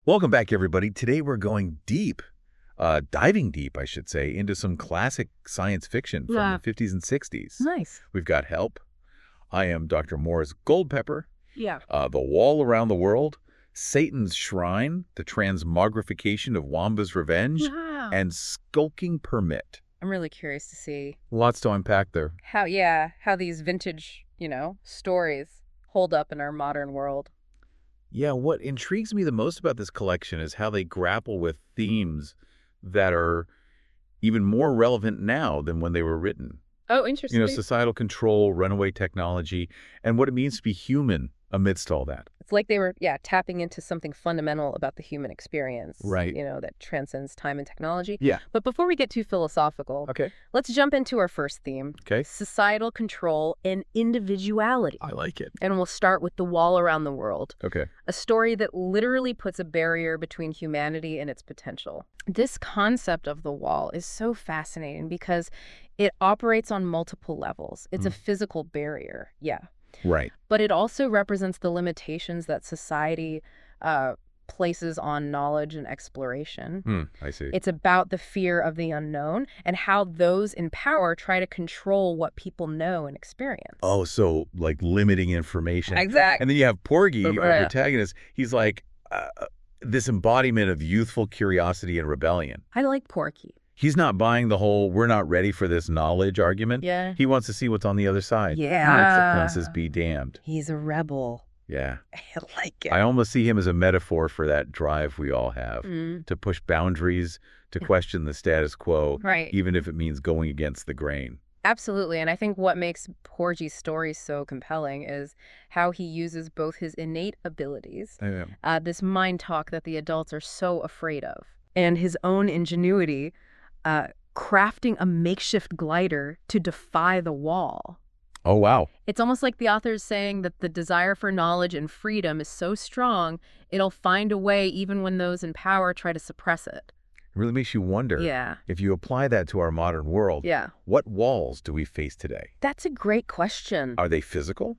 Welcome back, everybody. Today we're going deep, diving deep, I should say, into some classic science fiction from Yeah. the 50s and 60s. Nice. We've got Help. I am Dr. Morris Goldpepper. Yeah. The Wall Around the World, Satan's Shrine, The Transmogrification of Wamba's Revenge, Wow. and Skulking Permit. I'm really curious to see Lots to unpack there. how these vintage, stories hold up in our modern world. Yeah, what intrigues me the most about this collection is how they grapple with themes that are even more relevant now than when they were written. Oh, interesting. Societal control, runaway technology, and what it means to be human amidst all that. It's like they were, tapping into something fundamental about the human experience. Right. That transcends time and technology. Yeah. But before we get too philosophical, Okay. let's jump into our first theme. Okay. Societal control and individuality. I like it. And we'll start with The Wall Around the World. Okay. A story that literally puts a barrier between humanity and its potential. This concept of the wall is so fascinating because it operates on multiple levels. It's a physical barrier, Right. but it also represents the limitations that society places on knowledge and exploration. I see. It's about the fear of the unknown and how those in power try to control what people know and experience. Oh, so like limiting information. Exactly. And then you have Porgy, our Right. protagonist. He's like this embodiment of youthful curiosity and rebellion. I like Porky. He's not buying the whole "we're not ready for this knowledge" argument. Yeah. He wants to see what's on the other side. Yeah. Consequences be damned. He's a rebel. Yeah. I like it. I almost see him as a metaphor for that drive we all have to push boundaries, to question the status quo, Right. even if it means going against the grain. Absolutely. And I think what makes Porgy's story so compelling is how he uses both his innate abilities, this mind talk that the adults are so afraid of, and his own ingenuity, crafting a makeshift glider to defy the wall. Oh, wow. It's almost like the author's saying that the desire for knowledge and freedom is so strong, it'll find a way even when those in power try to suppress it. It really makes you wonder, Yeah. if you apply that to our modern world, Yeah. what walls do we face today? That's a great question. Are they physical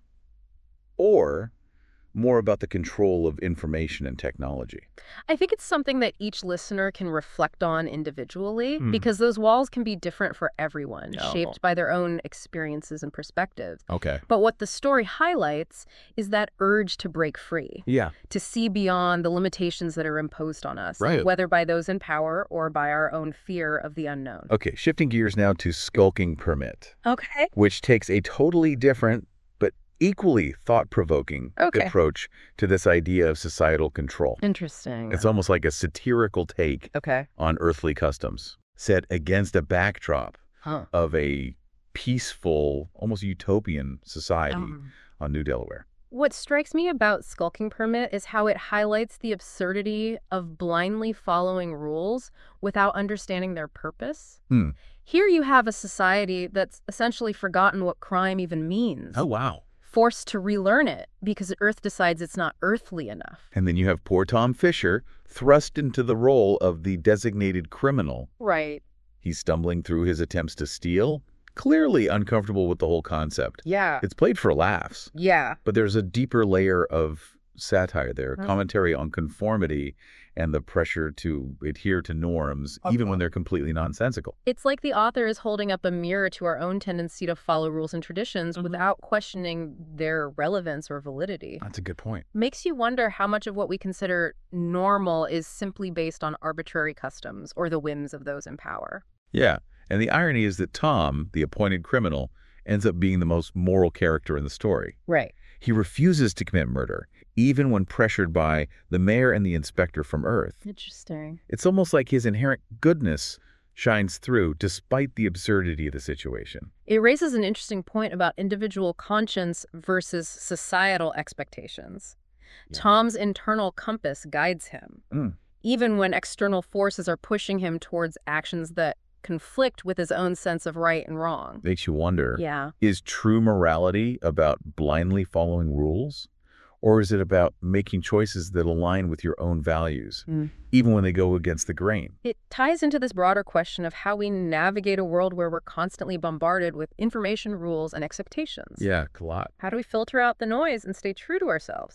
or more about the control of information and technology? I think it's something that each listener can reflect on individually because those walls can be different for everyone, shaped by their own experiences and perspectives. Okay. But what the story highlights is that urge to break free, Yeah. to see beyond the limitations that are imposed on us, Right. whether by those in power or by our own fear of the unknown. Okay, shifting gears now to Skulking Permit, Okay. which takes a totally different but equally thought-provoking Okay. approach to this idea of societal control. Interesting. It's almost like a satirical take Okay. on earthly customs, set against a backdrop Huh. of a peaceful, almost utopian society on New Delaware. What strikes me about Skulking Permit is how it highlights the absurdity of blindly following rules without understanding their purpose. Here you have a society that's essentially forgotten what crime even means, Oh, wow. forced to relearn it because Earth decides it's not earthly enough. And then you have poor Tom Fisher thrust into the role of the designated criminal. Right. He's stumbling through his attempts to steal, clearly uncomfortable with the whole concept. Yeah. It's played for laughs, Yeah. but there's a deeper layer of satire there, commentary on conformity and the pressure to adhere to norms, even when they're completely nonsensical. It's like the author is holding up a mirror to our own tendency to follow rules and traditions without questioning their relevance or validity. That's a good point. Makes you wonder how much of what we consider normal is simply based on arbitrary customs or the whims of those in power. Yeah, and the irony is that Tom, the appointed criminal, ends up being the most moral character in the story. Right. He refuses to commit murder, even when pressured by the mayor and the inspector from Earth. Interesting. It's almost like his inherent goodness shines through despite the absurdity of the situation. It raises an interesting point about individual conscience versus societal expectations. Tom's internal compass guides him, even when external forces are pushing him towards actions that conflict with his own sense of right and wrong. Makes you wonder, Yeah. is true morality about blindly following rules? Or is it about making choices that align with your own values, even when they go against the grain? It ties into this broader question of how we navigate a world where we're constantly bombarded with information, rules, and expectations. Yeah, a lot. How do we filter out the noise and stay true to ourselves?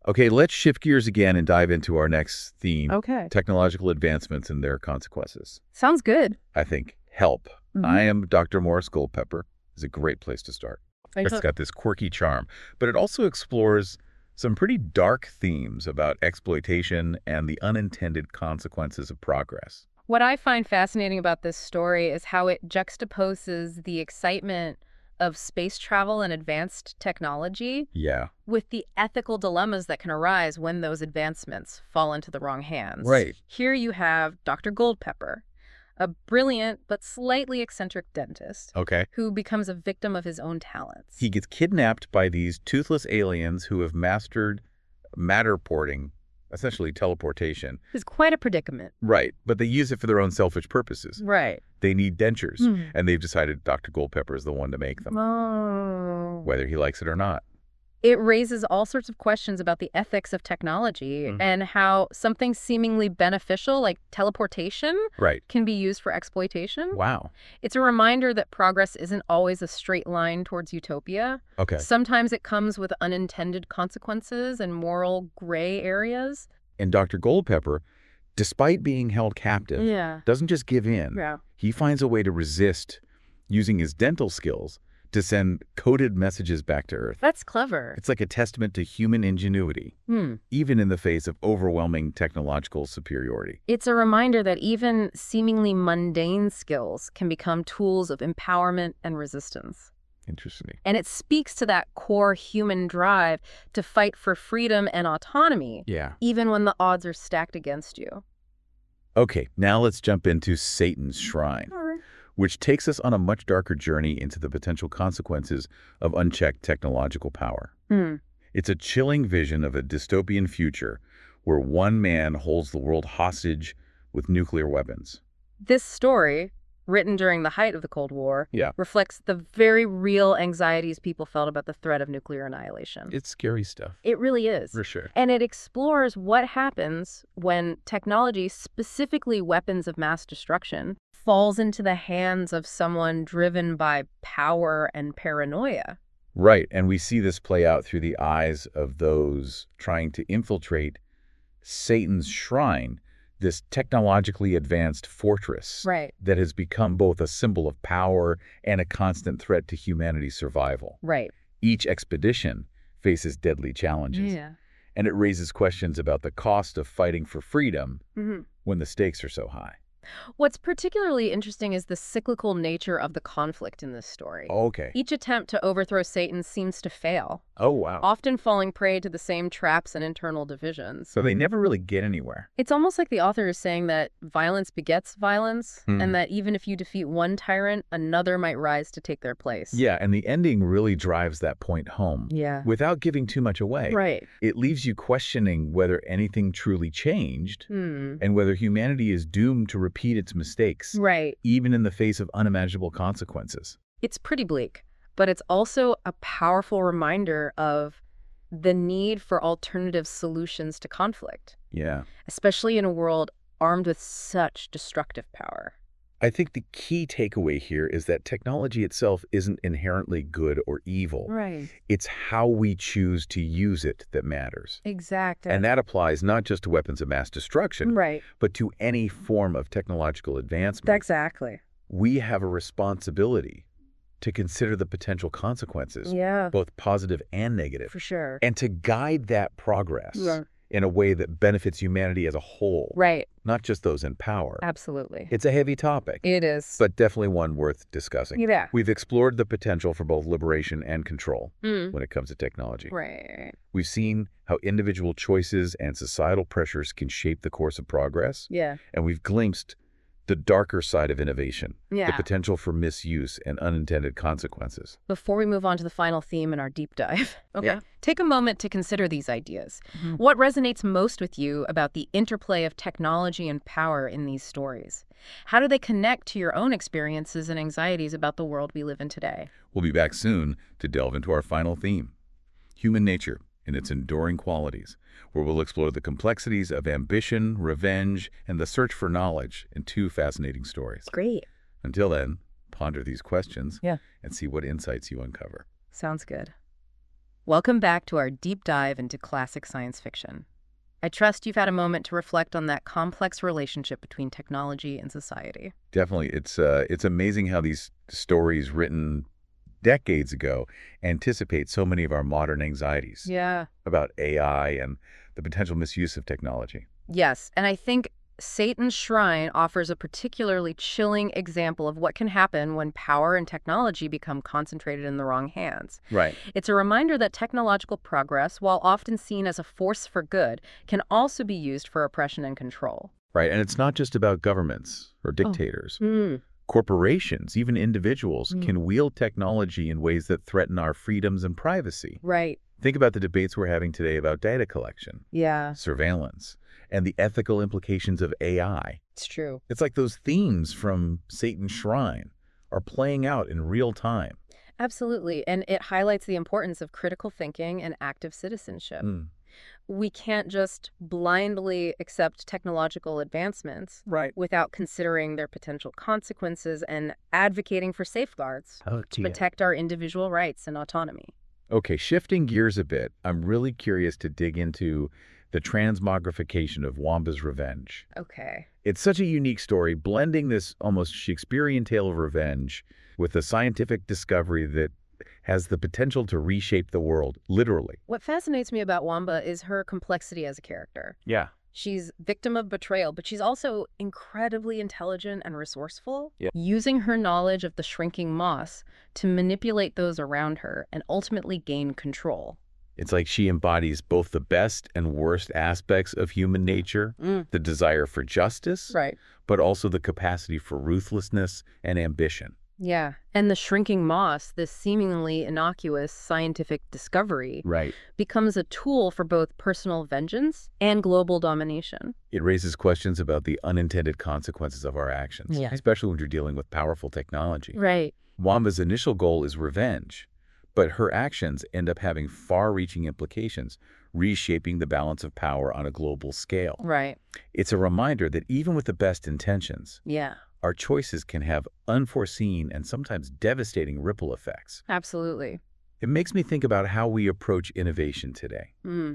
Okay, let's shift gears again and dive into our next theme. Okay. Technological advancements and their consequences. Sounds good. I think Help. I Am Dr. Morris Goldpepper is a great place to start. It's got this quirky charm, but it also explores some pretty dark themes about exploitation and the unintended consequences of progress. What I find fascinating about this story is how it juxtaposes the excitement of space travel and advanced technology with the ethical dilemmas that can arise when those advancements fall into the wrong hands. Right. Here you have Dr. Goldpepper, a brilliant but slightly eccentric dentist who becomes a victim of his own talents. He gets kidnapped by these toothless aliens who have mastered matterporting, essentially teleportation. It's quite a predicament. Right, but they use it for their own selfish purposes. Right. They need dentures, and they've decided Dr. Goldpepper is the one to make them, whether he likes it or not. It raises all sorts of questions about the ethics of technology and how something seemingly beneficial, like teleportation, can be used for exploitation. Wow. It's a reminder that progress isn't always a straight line towards utopia. Sometimes it comes with unintended consequences and moral gray areas. And Dr. Goldpepper, despite being held captive, doesn't just give in. He finds a way to resist using his dental skills to send coded messages back to Earth. That's clever. It's like a testament to human ingenuity, even in the face of overwhelming technological superiority. It's a reminder that even seemingly mundane skills can become tools of empowerment and resistance. Interesting. And it speaks to that core human drive to fight for freedom and autonomy, even when the odds are stacked against you. Okay, now let's jump into Satan's Shrine, which takes us on a much darker journey into the potential consequences of unchecked technological power. It's a chilling vision of a dystopian future where one man holds the world hostage with nuclear weapons. This story, written during the height of the Cold War, reflects the very real anxieties people felt about the threat of nuclear annihilation. It's scary stuff. It really is. For sure. And it explores what happens when technology, specifically weapons of mass destruction, falls into the hands of someone driven by power and paranoia. Right, and we see this play out through the eyes of those trying to infiltrate Satan's Shrine, this technologically advanced fortress that has become both a symbol of power and a constant threat to humanity's survival. Each expedition faces deadly challenges, and it raises questions about the cost of fighting for freedom when the stakes are so high. What's particularly interesting is the cyclical nature of the conflict in this story. Each attempt to overthrow Satan seems to fail. Often falling prey to the same traps and internal divisions. So they never really get anywhere. It's almost like the author is saying that violence begets violence, and that even if you defeat one tyrant, another might rise to take their place. Yeah, and the ending really drives that point home. Without giving too much away. It leaves you questioning whether anything truly changed, and whether humanity is doomed to repeat its mistakes, even in the face of unimaginable consequences. It's pretty bleak, but it's also a powerful reminder of the need for alternative solutions to conflict. Especially in a world armed with such destructive power. I think the key takeaway here is that technology itself isn't inherently good or evil. It's how we choose to use it that matters. Exactly. And that applies not just to weapons of mass destruction, but to any form of technological advancement. Exactly. We have a responsibility to consider the potential consequences, both positive and negative. For sure. And to guide that progress in a way that benefits humanity as a whole. Not just those in power. Absolutely. It's a heavy topic. It is. But definitely one worth discussing. We've explored the potential for both liberation and control when it comes to technology. We've seen how individual choices and societal pressures can shape the course of progress. And we've glimpsed the darker side of innovation, the potential for misuse and unintended consequences. Before we move on to the final theme in our deep dive, take a moment to consider these ideas. What resonates most with you about the interplay of technology and power in these stories? How do they connect to your own experiences and anxieties about the world we live in today? We'll be back soon to delve into our final theme, human nature and its enduring qualities, where we'll explore the complexities of ambition, revenge, and the search for knowledge in two fascinating stories. Great. Until then, ponder these questions and see what insights you uncover. Sounds good. Welcome back to our deep dive into classic science fiction. I trust you've had a moment to reflect on that complex relationship between technology and society. Definitely. It's amazing how these stories written decades ago anticipate so many of our modern anxieties about AI and the potential misuse of technology. Yes, and I think Satan's Shrine offers a particularly chilling example of what can happen when power and technology become concentrated in the wrong hands. Right. It's a reminder that technological progress, while often seen as a force for good, can also be used for oppression and control. Right, and it's not just about governments or dictators. Corporations, even individuals, can wield technology in ways that threaten our freedoms and privacy. Right. Think about the debates we're having today about data collection, surveillance, and the ethical implications of AI. It's true. It's like those themes from Satan's Shrine are playing out in real time. Absolutely, and it highlights the importance of critical thinking and active citizenship. We can't just blindly accept technological advancements without considering their potential consequences and advocating for safeguards to protect our individual rights and autonomy. Okay, shifting gears a bit, I'm really curious to dig into the transmogrification of Wamba's revenge. Okay. It's such a unique story, blending this almost Shakespearean tale of revenge with a scientific discovery that has the potential to reshape the world, literally. What fascinates me about Wamba is her complexity as a character. Yeah. She's victim of betrayal, but she's also incredibly intelligent and resourceful, using her knowledge of the shrinking moss to manipulate those around her and ultimately gain control. It's like she embodies both the best and worst aspects of human nature, the desire for justice, but also the capacity for ruthlessness and ambition. Yeah, and the shrinking moss, this seemingly innocuous scientific discovery, becomes a tool for both personal vengeance and global domination. It raises questions about the unintended consequences of our actions, especially when you're dealing with powerful technology. Wamba's initial goal is revenge, but her actions end up having far-reaching implications, reshaping the balance of power on a global scale. It's a reminder that even with the best intentions, our choices can have unforeseen and sometimes devastating ripple effects. Absolutely. It makes me think about how we approach innovation today.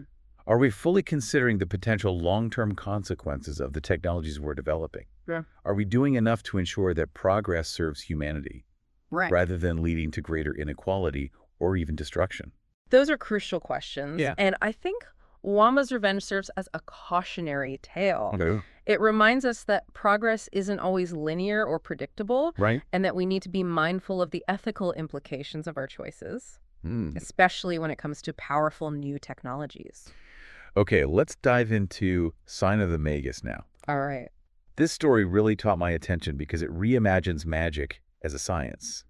Are we fully considering the potential long-term consequences of the technologies we're developing? Are we doing enough to ensure that progress serves humanity, rather than leading to greater inequality or even destruction? Those are crucial questions. And I think Wamba's revenge serves as a cautionary tale. It reminds us that progress isn't always linear or predictable, and that we need to be mindful of the ethical implications of our choices, especially when it comes to powerful new technologies. Okay, let's dive into Sign of the Magus now. All right. This story really caught my attention because it reimagines magic as a science.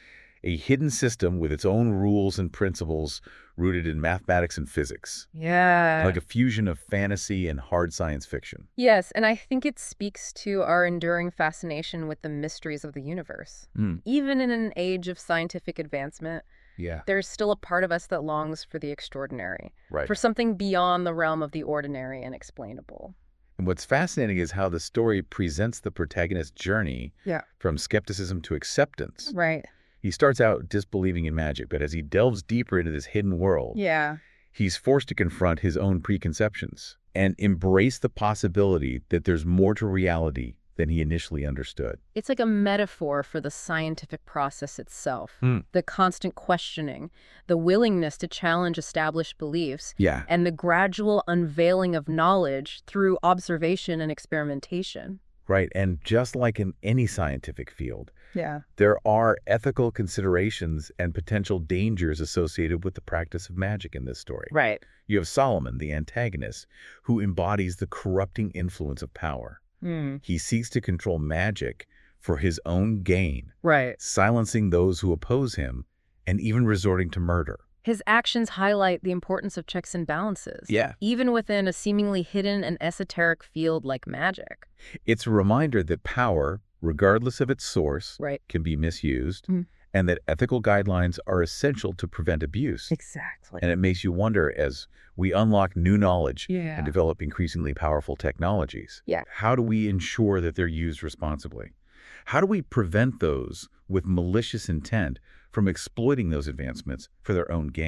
A hidden system with its own rules and principles rooted in mathematics and physics. Like a fusion of fantasy and hard science fiction. Yes, and I think it speaks to our enduring fascination with the mysteries of the universe. Even in an age of scientific advancement, there's still a part of us that longs for the extraordinary, for something beyond the realm of the ordinary and explainable. And what's fascinating is how the story presents the protagonist's journey from skepticism to acceptance. He starts out disbelieving in magic, but as he delves deeper into this hidden world, he's forced to confront his own preconceptions and embrace the possibility that there's more to reality than he initially understood. It's like a metaphor for the scientific process itself, the constant questioning, the willingness to challenge established beliefs, and the gradual unveiling of knowledge through observation and experimentation. And just like in any scientific field, there are ethical considerations and potential dangers associated with the practice of magic in this story. You have Solomon, the antagonist, who embodies the corrupting influence of power. He seeks to control magic for his own gain, silencing those who oppose him and even resorting to murder. His actions highlight the importance of checks and balances, even within a seemingly hidden and esoteric field like magic. It's a reminder that power, regardless of its source, can be misused, and that ethical guidelines are essential to prevent abuse. And it makes you wonder, as we unlock new knowledge and develop increasingly powerful technologies, how do we ensure that they're used responsibly? How do we prevent those with malicious intent from exploiting those advancements for their own gain?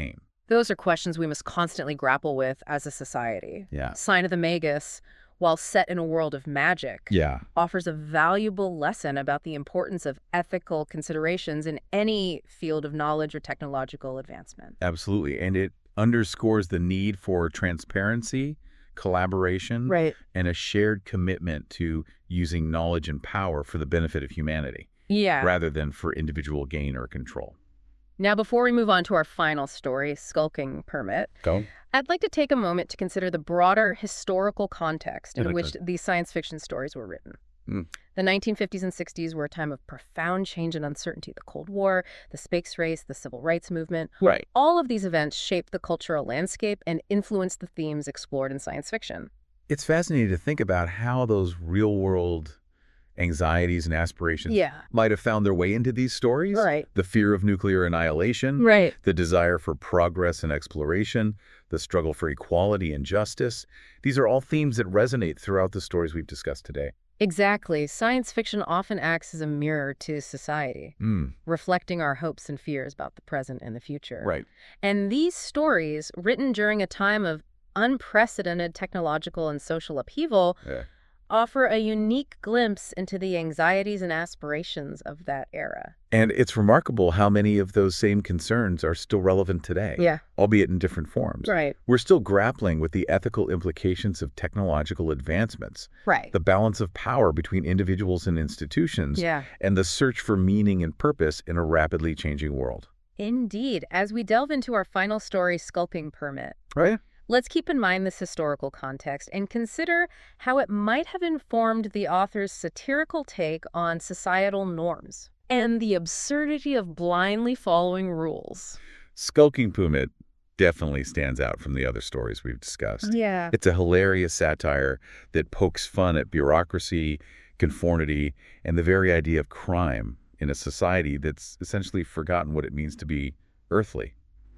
Those are questions we must constantly grapple with as a society. Yeah. Sign of the Magus, while set in a world of magic, offers a valuable lesson about the importance of ethical considerations in any field of knowledge or technological advancement. Absolutely. And it underscores the need for transparency, collaboration, and a shared commitment to using knowledge and power for the benefit of humanity, rather than for individual gain or control. Now, before we move on to our final story, Skulking Permit, I'd like to take a moment to consider the broader historical context in which these science fiction stories were written. The 1950s and 60s were a time of profound change and uncertainty. The Cold War, the space race, the civil rights movement. All of these events shaped the cultural landscape and influenced the themes explored in science fiction. It's fascinating to think about how those real-world anxieties and aspirations might have found their way into these stories. The fear of nuclear annihilation, the desire for progress and exploration, the struggle for equality and justice. These are all themes that resonate throughout the stories we've discussed today. Exactly. Science fiction often acts as a mirror to society, reflecting our hopes and fears about the present and the future. And these stories, written during a time of unprecedented technological and social upheaval, offer a unique glimpse into the anxieties and aspirations of that era. And it's remarkable how many of those same concerns are still relevant today, albeit in different forms. We're still grappling with the ethical implications of technological advancements, the balance of power between individuals and institutions, and the search for meaning and purpose in a rapidly changing world. Indeed. As we delve into our final story, Skulking Permit, let's keep in mind this historical context and consider how it might have informed the author's satirical take on societal norms and the absurdity of blindly following rules. Skulking Permit definitely stands out from the other stories we've discussed. It's a hilarious satire that pokes fun at bureaucracy, conformity, and the very idea of crime in a society that's essentially forgotten what it means to be earthly.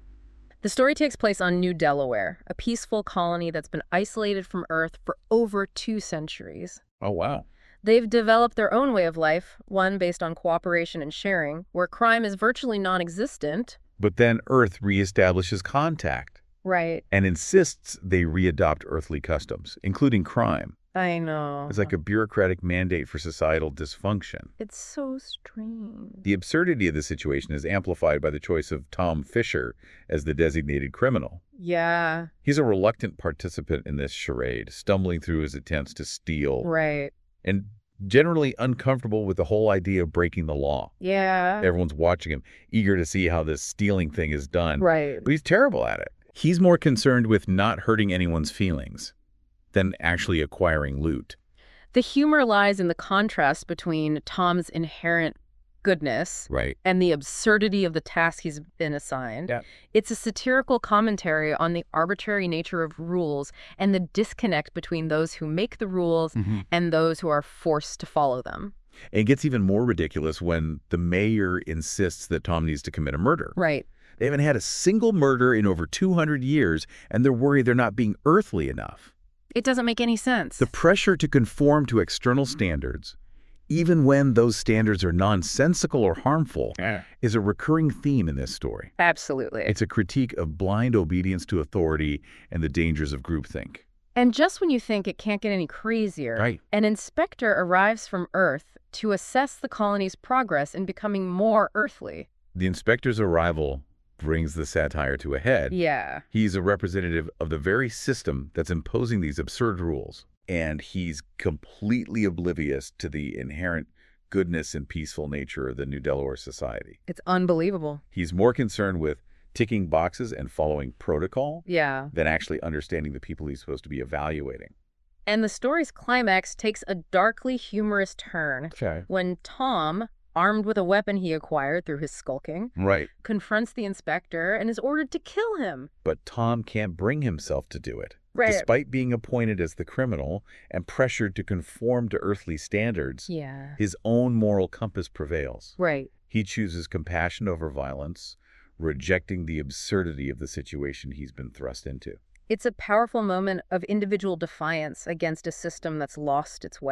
The story takes place on New Delaware, a peaceful colony that's been isolated from Earth for over 2 centuries. Oh, wow. They've developed their own way of life, one based on cooperation and sharing, where crime is virtually non-existent. But then Earth reestablishes contact. And insists they readopt earthly customs, including crime. I know. It's like a bureaucratic mandate for societal dysfunction. It's so strange. The absurdity of the situation is amplified by the choice of Tom Fisher as the designated criminal. He's a reluctant participant in this charade, stumbling through his attempts to steal. And generally uncomfortable with the whole idea of breaking the law. Everyone's watching him, eager to see how this stealing thing is done. But he's terrible at it. He's more concerned with not hurting anyone's feelings than actually acquiring loot. The humor lies in the contrast between Tom's inherent goodness and the absurdity of the task he's been assigned. It's a satirical commentary on the arbitrary nature of rules and the disconnect between those who make the rules and those who are forced to follow them. It gets even more ridiculous when the mayor insists that Tom needs to commit a murder. They haven't had a single murder in over 200 years, and they're worried they're not being earthly enough. It doesn't make any sense. The pressure to conform to external standards, even when those standards are nonsensical or harmful, is a recurring theme in this story. Absolutely. It's a critique of blind obedience to authority and the dangers of groupthink. And just when you think it can't get any crazier, an inspector arrives from Earth to assess the colony's progress in becoming more earthly. The inspector's arrival brings the satire to a head. He's a representative of the very system that's imposing these absurd rules. And he's completely oblivious to the inherent goodness and peaceful nature of the New Delaware society. It's unbelievable. He's more concerned with ticking boxes and following protocol than actually understanding the people he's supposed to be evaluating. And the story's climax takes a darkly humorous turn when Tom, armed with a weapon he acquired through his skulking, confronts the inspector and is ordered to kill him. But Tom can't bring himself to do it. Despite being appointed as the criminal and pressured to conform to earthly standards, his own moral compass prevails. He chooses compassion over violence, rejecting the absurdity of the situation he's been thrust into. It's a powerful moment of individual defiance against a system that's lost its way.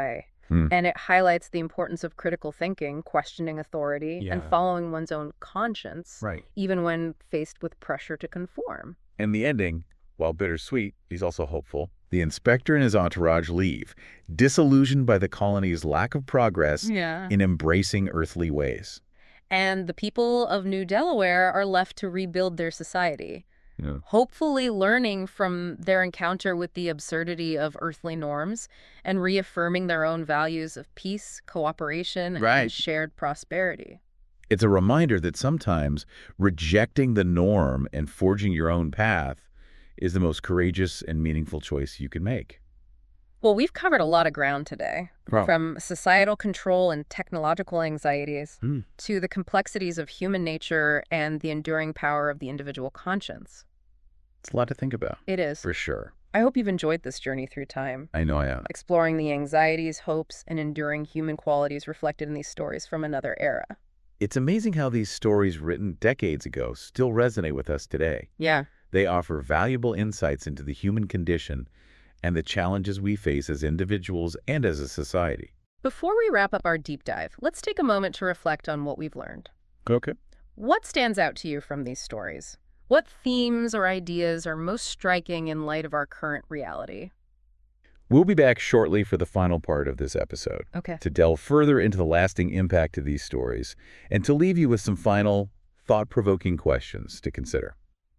And it highlights the importance of critical thinking, questioning authority, and following one's own conscience, even when faced with pressure to conform. And the ending, while bittersweet, is also hopeful. The inspector and his entourage leave, disillusioned by the colony's lack of progress in embracing earthly ways. And the people of New Delaware are left to rebuild their society, hopefully learning from their encounter with the absurdity of earthly norms and reaffirming their own values of peace, cooperation, and shared prosperity. It's a reminder that sometimes rejecting the norm and forging your own path is the most courageous and meaningful choice you can make. Well, we've covered a lot of ground today, from societal control and technological anxieties to the complexities of human nature and the enduring power of the individual conscience. It's a lot to think about. It is. For sure. I hope you've enjoyed this journey through time. I know I am. Exploring the anxieties, hopes, and enduring human qualities reflected in these stories from another era. It's amazing how these stories written decades ago still resonate with us today. Yeah. They offer valuable insights into the human condition and the challenges we face as individuals and as a society. Before we wrap up our deep dive, let's take a moment to reflect on what we've learned. Okay. What stands out to you from these stories? What themes or ideas are most striking in light of our current reality? We'll be back shortly for the final part of this episode. To delve further into the lasting impact of these stories and to leave you with some final, thought-provoking questions to consider.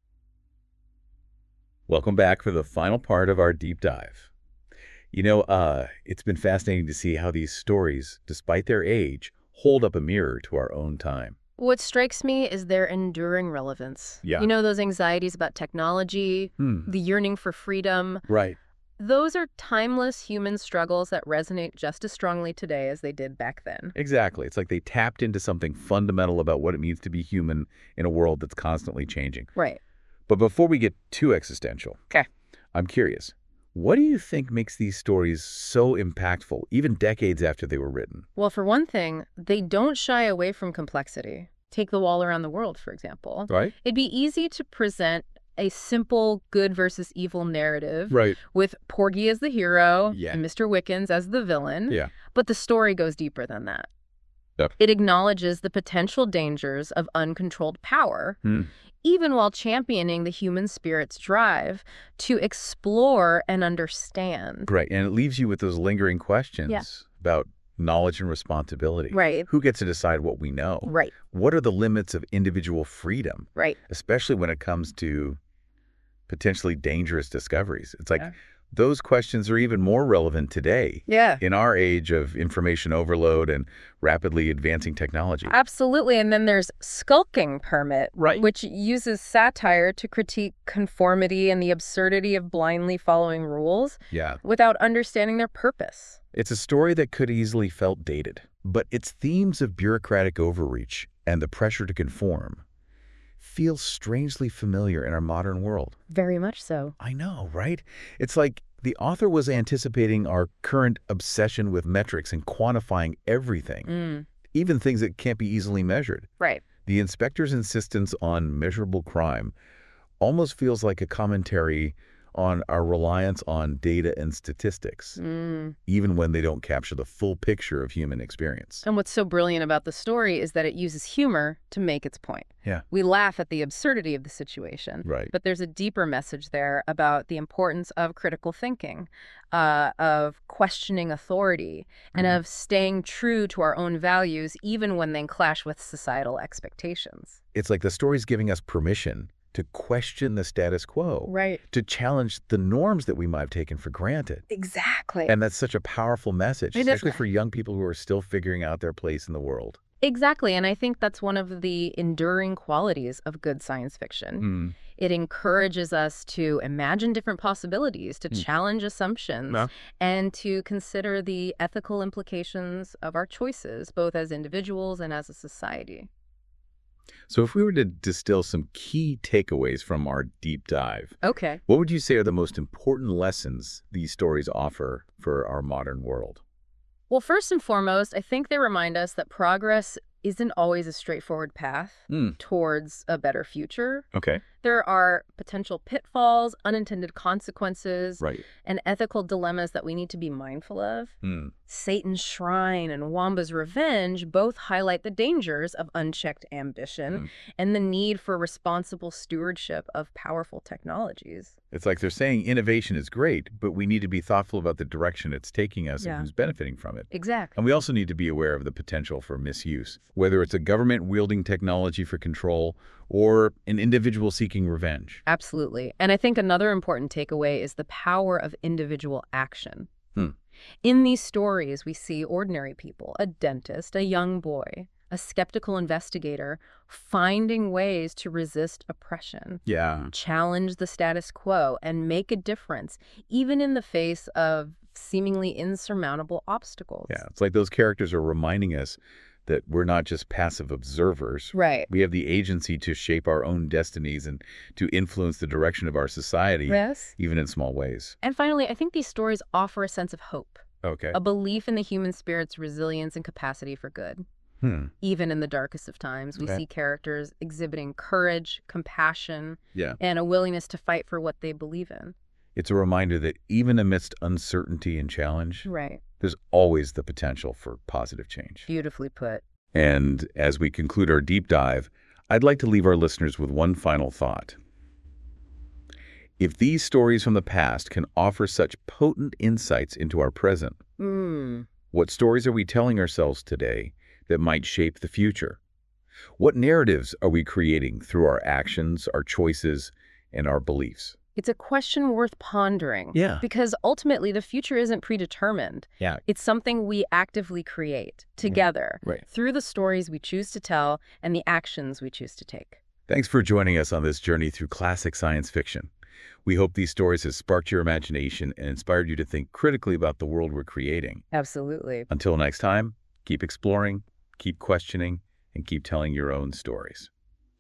Welcome back for the final part of our deep dive. You know, it's been fascinating to see how these stories, despite their age, hold up a mirror to our own time. What strikes me is their enduring relevance. You know, those anxieties about technology, the yearning for freedom. Those are timeless human struggles that resonate just as strongly today as they did back then. Exactly. It's like they tapped into something fundamental about what it means to be human in a world that's constantly changing. But before we get too existential, I'm curious, what do you think makes these stories so impactful, even decades after they were written? Well, for one thing, they don't shy away from complexity. Take The Wall Around the World, for example. It'd be easy to present a simple good versus evil narrative with Porgy as the hero and Mr. Wickens as the villain. But the story goes deeper than that. It acknowledges the potential dangers of uncontrolled power, even while championing the human spirit's drive to explore and understand. And it leaves you with those lingering questions about knowledge and responsibility. Who gets to decide what we know? What are the limits of individual freedom? Especially when it comes to potentially dangerous discoveries. It's like those questions are even more relevant today in our age of information overload and rapidly advancing technology. Absolutely. And then there's Skulking Permit, which uses satire to critique conformity and the absurdity of blindly following rules without understanding their purpose. It's a story that could easily felt dated, but its themes of bureaucratic overreach and the pressure to conform feels strangely familiar in our modern world. Very much so. I know, right? It's like the author was anticipating our current obsession with metrics and quantifying everything, even things that can't be easily measured. The inspector's insistence on measurable crime almost feels like a commentary on our reliance on data and statistics, even when they don't capture the full picture of human experience. And what's so brilliant about the story is that it uses humor to make its point. We laugh at the absurdity of the situation, but there's a deeper message there about the importance of critical thinking, of questioning authority, and of staying true to our own values, even when they clash with societal expectations. It's like the story's giving us permission to question the status quo, to challenge the norms that we might have taken for granted. And that's such a powerful message, especially for young people who are still figuring out their place in the world. Exactly, and I think that's one of the enduring qualities of good science fiction. It encourages us to imagine different possibilities, to challenge assumptions, and to consider the ethical implications of our choices, both as individuals and as a society. So if we were to distill some key takeaways from our deep dive, what would you say are the most important lessons these stories offer for our modern world? Well, first and foremost, I think they remind us that progress isn't always a straightforward path towards a better future. There are potential pitfalls, unintended consequences, Right. and ethical dilemmas that we need to be mindful of. Satan's Shrine and Wamba's Revenge both highlight the dangers of unchecked ambition and the need for responsible stewardship of powerful technologies. It's like they're saying innovation is great, but we need to be thoughtful about the direction it's taking us and who's benefiting from it. Exactly. And we also need to be aware of the potential for misuse, whether it's a government wielding technology for control or an individual seeking revenge. Absolutely. And I think another important takeaway is the power of individual action. In these stories, we see ordinary people, a dentist, a young boy, a skeptical investigator, finding ways to resist oppression, challenge the status quo, and make a difference, even in the face of seemingly insurmountable obstacles. Yeah, it's like those characters are reminding us that we're not just passive observers. Right. We have the agency to shape our own destinies and to influence the direction of our society, even in small ways. And finally, I think these stories offer a sense of hope. Okay. A belief in the human spirit's resilience and capacity for good. Even in the darkest of times, we see characters exhibiting courage, compassion, and a willingness to fight for what they believe in. It's a reminder that even amidst uncertainty and challenge, there's always the potential for positive change. Beautifully put. And as we conclude our deep dive, I'd like to leave our listeners with one final thought. If these stories from the past can offer such potent insights into our present, what stories are we telling ourselves today that might shape the future? What narratives are we creating through our actions, our choices, and our beliefs? It's a question worth pondering. Because ultimately, the future isn't predetermined. It's something we actively create together through the stories we choose to tell and the actions we choose to take. Thanks for joining us on this journey through classic science fiction. We hope these stories have sparked your imagination and inspired you to think critically about the world we're creating. Absolutely. Until next time, keep exploring, keep questioning, and keep telling your own stories.